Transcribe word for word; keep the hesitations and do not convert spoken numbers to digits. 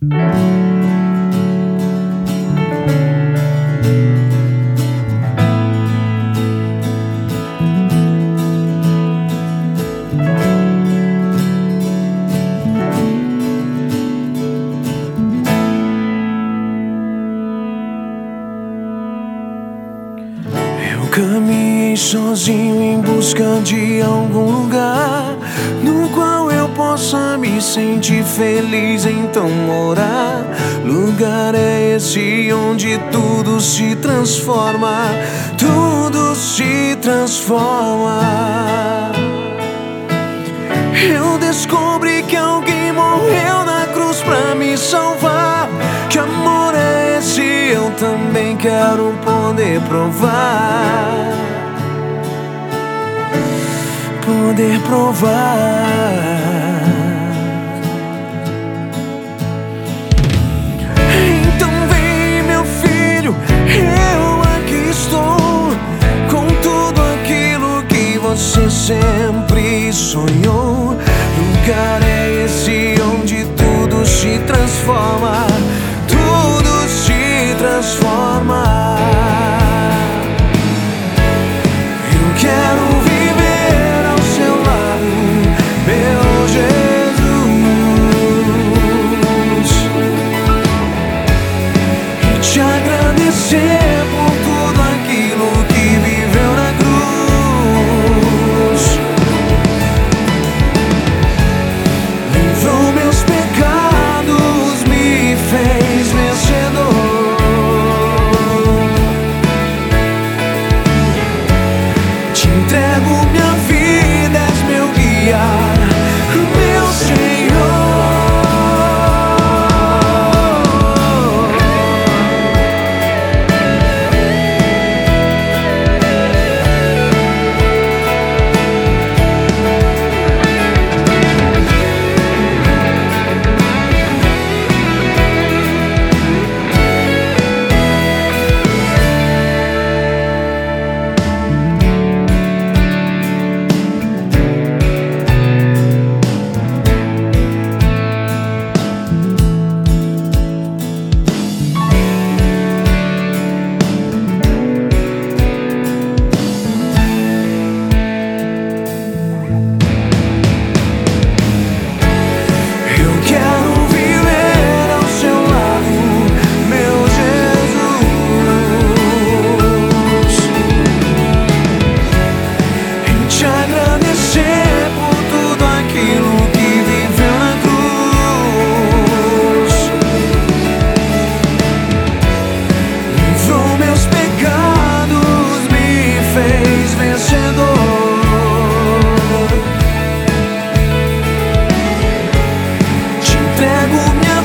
Caminhei sozinho em busca de algum lugar no qual eu possa me sentir feliz, então morar. Lugar é esse onde tudo se transforma, tudo se transforma. Eu descobri que alguém morreu na cruz pra me salvar. Que amor é esse? Eu também quero poder provar, poder provar. Então vem, meu filho, eu aqui estou, com tudo aquilo que você sempre sonhou. Lugar é esse onde tudo se transforma, tudo se transforma. Eu quero viver ao seu lado, meu Jesus, e te agradecer por tudo aquilo que viveu na cruz. Livrou meus pecados, me fez vencedor. Te entrego minha vida, és meu guia, meu Senhor. Te entrego minha